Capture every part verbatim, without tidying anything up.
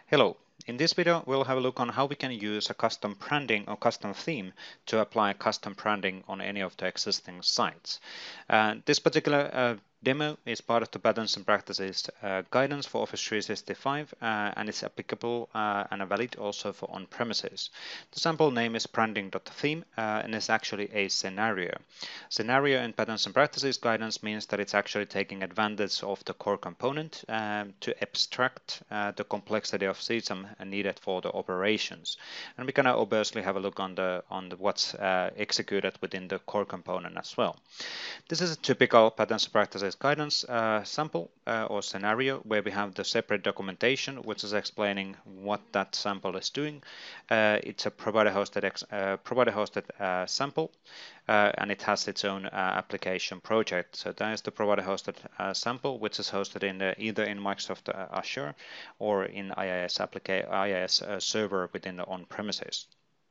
Hello. In this video, we'll have a look on how we can use a custom branding or custom theme to apply custom branding on any of the existing sites. Uh, this particular uh, demo is part of the Patterns and Practices uh, guidance for Office three sixty-five uh, and it's applicable uh, and valid also for on-premises. The sample name is branding.theme uh, and is actually a scenario. Scenario in Patterns and Practices guidance means that it's actually taking advantage of the core component um, to abstract uh, the complexity of system needed for the operations. And we can obviously have a look on the on the what's uh, executed within the core component as well. This is a typical Patterns and Practices guidance uh, sample uh, or scenario where we have the separate documentation which is explaining what that sample is doing. Uh, it's a provider hosted uh, provider hosted uh, sample uh, and it has its own uh, application project. So that is the provider hosted uh, sample which is hosted in the, either in Microsoft uh, Azure or in I I S application I I S uh, server within the on-premises.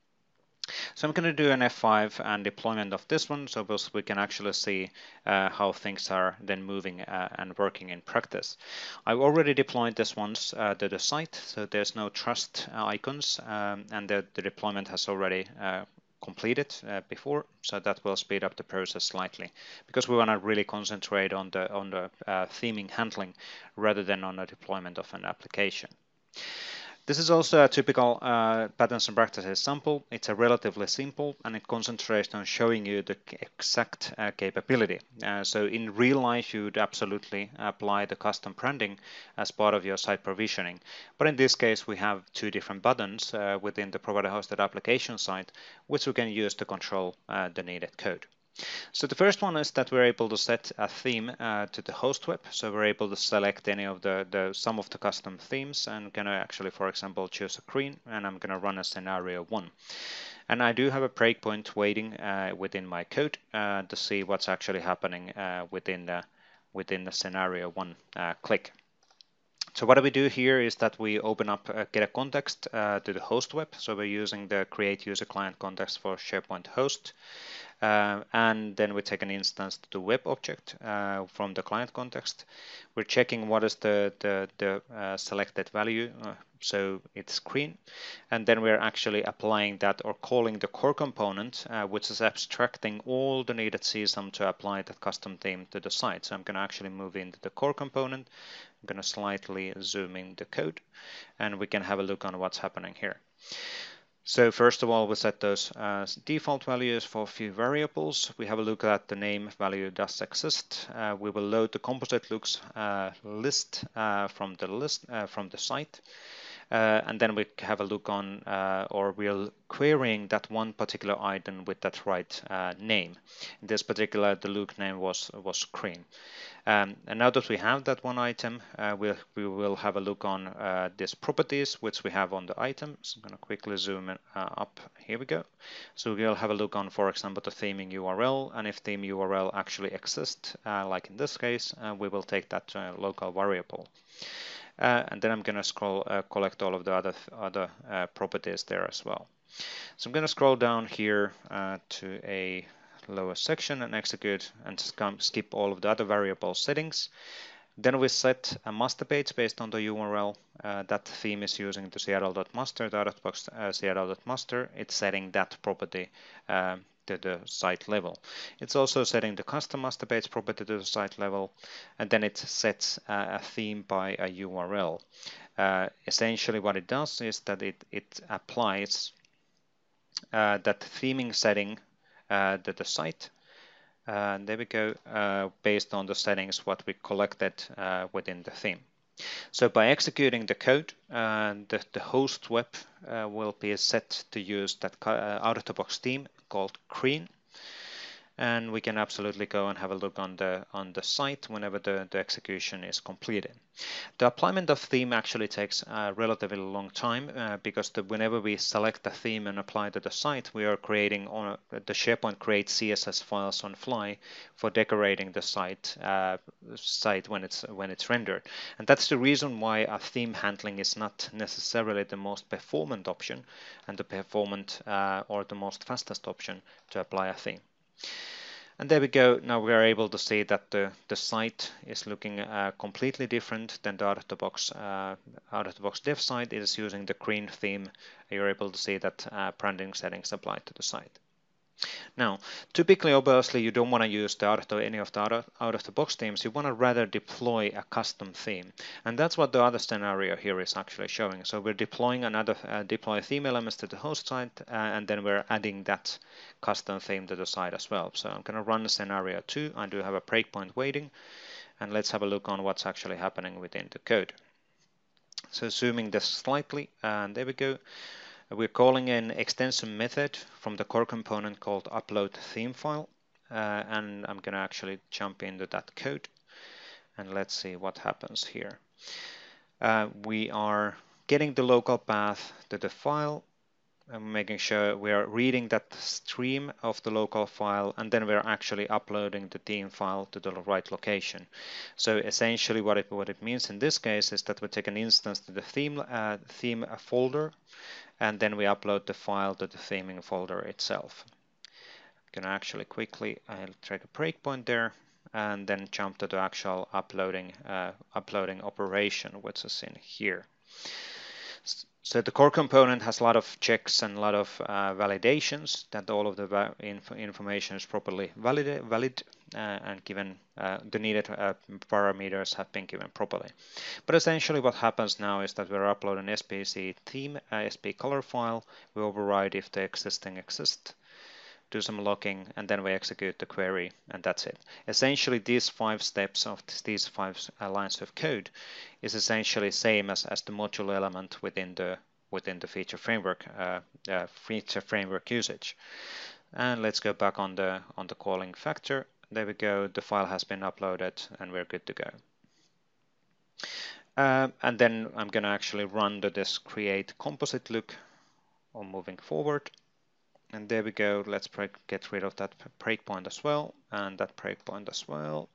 So I'm going to do an F five and deployment of this one so we can actually see uh, how things are then moving uh, and working in practice. I've already deployed this once uh, to the site, so there's no trust uh, icons um, and the, the deployment has already uh, completed uh, before, so that will speed up the process slightly because we want to really concentrate on the on the uh, theming handling rather than on the deployment of an application. This is also a typical uh, Patterns and Practices sample. It's a relatively simple and it concentrates on showing you the exact uh, capability. Uh, so in real life, you would absolutely apply the custom branding as part of your site provisioning. But in this case, we have two different buttons uh, within the provider hosted application site, which we can use to control uh, the needed code. So the first one is that we're able to set a theme uh, to the host web. So we're able to select any of the, the some of the custom themes and going to actually, for example, choose a green and I'm going to run a scenario one. And I do have a breakpoint waiting uh, within my code uh, to see what's actually happening uh, within the within the scenario one uh, click. So what we do here is that we open up uh, get a context uh, to the host web. So we're using the create user client context for SharePoint host. Uh, and then we take an instance to the web object uh, from the client context. We're checking what is the, the, the uh, selected value, uh, so it's green. And then we're actually applying that or calling the core component, uh, which is abstracting all the needed C S U M to apply that custom theme to the site. So I'm going to actually move into the core component. I'm going to slightly zoom in the code, and we can have a look on what's happening here. So first of all, we set those uh, default values for a few variables. We have a look at the name value does exist. Uh, we will load the composite looks uh, list uh, from the list uh, from the site. Uh, and then we have a look on, uh, or we're querying that one particular item with that right uh, name. In this particular, the look name was was green. Um, and now that we have that one item, uh, we'll, we will have a look on uh, these properties which we have on the item. So I'm going to quickly zoom in, uh, up. Here we go. So we'll have a look on, for example, the theming U R L, and if theme U R L actually exists, uh, like in this case, uh, we will take that to a local variable. Uh, and then I'm going to scroll, uh, collect all of the other other uh, properties there as well. So I'm going to scroll down here uh, to a lower section and execute and skip all of the other variable settings. Then we set a master page based on the U R L. Uh, that theme is using the seattle.master, the out-of-box uh, seattle.master. It's setting that property uh, to the site level. It's also setting the custom master page property to the site level, and then it sets uh, a theme by a U R L. Uh, essentially what it does is that it, it applies uh, that theming setting uh, to the site. Uh, there we go, uh, based on the settings what we collected uh, within the theme. So by executing the code, uh, the, the host web uh, will be set to use that uh, out-of-the-box theme called green. And we can absolutely go and have a look on the on the site whenever the, the execution is completed. The applyment of theme actually takes a relatively long time uh, because the, whenever we select the theme and apply to the site, we are creating on a, the SharePoint creates C S S files on fly for decorating the site uh, site when it's when it's rendered. And that's the reason why a theme handling is not necessarily the most performant option and the performant uh, or the most fastest option to apply a theme. And there we go. Now we are able to see that the, the site is looking uh, completely different than the out-of-the-box uh, out-of-the-box dev site. It is using the green theme. You're able to see that uh, branding settings apply to the site. Now, typically, obviously, you don't want to use the out of any of the out-of-the-box themes. You want to rather deploy a custom theme, and that's what the other scenario here is actually showing. So we're deploying another uh, deploy theme elements to the host site, uh, and then we're adding that custom theme to the site as well. So I'm going to run the scenario two. I do have a breakpoint waiting, and let's have a look on what's actually happening within the code. So zooming this slightly, and there we go. We're calling an extension method from the core component called upload theme file, uh, and I'm going to actually jump into that code, and let's see what happens here. Uh, we are getting the local path to the file, and making sure we are reading that stream of the local file, and then we're actually uploading the theme file to the right location. So essentially what it, what it means in this case is that we take an instance to the theme, uh, theme folder, and then we upload the file to the theming folder itself. I'm going to actually quickly I'll take a breakpoint there and then jump to the actual uploading uh, uploading operation, which is in here. So the core component has a lot of checks and a lot of uh, validations that all of the inf information is properly valid, valid uh, and given uh, the needed uh, parameters have been given properly. But essentially what happens now is that we're uploading S P C theme, uh, S P color file, we override if the existing exists, do some logging, and then we execute the query, and that's it. Essentially, these five steps of these five uh, lines of code is essentially same as, as the module element within the within the feature framework uh, uh, feature framework usage. And let's go back on the on the calling factor. There we go. The file has been uploaded, and we're good to go. Uh, and then I'm going to actually run the, this create composite look on moving forward. And there we go. Let's break, get rid of that breakpoint as well, and that breakpoint as well.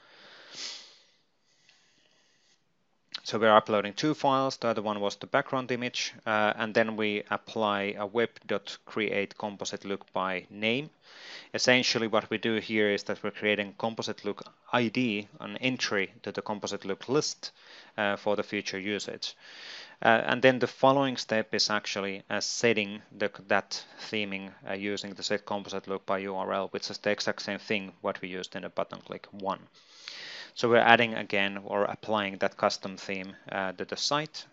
So we're uploading two files. The other one was the background image, uh, and then we apply a web.create composite look by name. Essentially, what we do here is that we're creating composite look I D, an entry to the composite look list uh, for the future usage. Uh, and then the following step is actually uh, setting the, that theming uh, using the set composite look by U R L, which is the exact same thing what we used in the button click one. So we're adding again or applying that custom theme uh, to the site,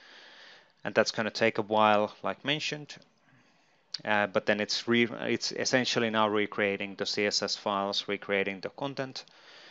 and that's going to take a while, like mentioned. Uh, but then it's re it's essentially now recreating the C S S files, recreating the content,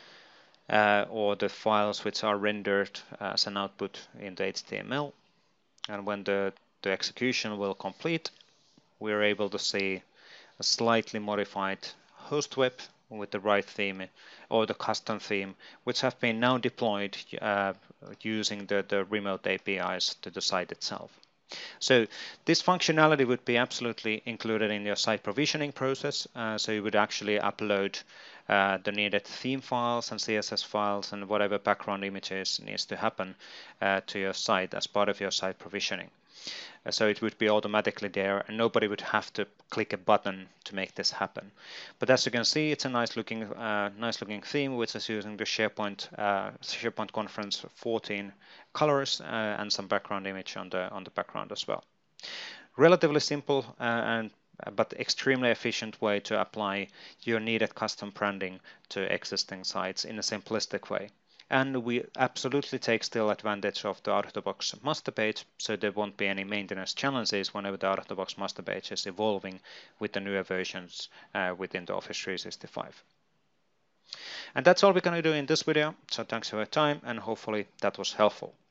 uh, or the files which are rendered as an output in the H T M L. And when the, the execution will complete, we're able to see a slightly modified host web with the right theme or the custom theme, which have been now deployed uh, using the, the remote A P Is to the site itself. So this functionality would be absolutely included in your site provisioning process. Uh, so you would actually upload uh, the needed theme files and C S S files and whatever background images needs to happen uh, to your site as part of your site provisioning. Uh, so it would be automatically there, and nobody would have to click a button to make this happen. But as you can see, it's a nice looking, uh, nice looking theme, which is using the SharePoint uh, SharePoint Conference fourteen colors uh, and some background image on the on the background as well. Relatively simple uh, and but extremely efficient way to apply your needed custom branding to existing sites in a simplistic way. And we absolutely take still advantage of the out-of-the-box master page, so there won't be any maintenance challenges whenever the out-of-the-box master page is evolving with the newer versions uh, within the Office three sixty-five. And that's all we're going to do in this video, so thanks for your time, and hopefully that was helpful.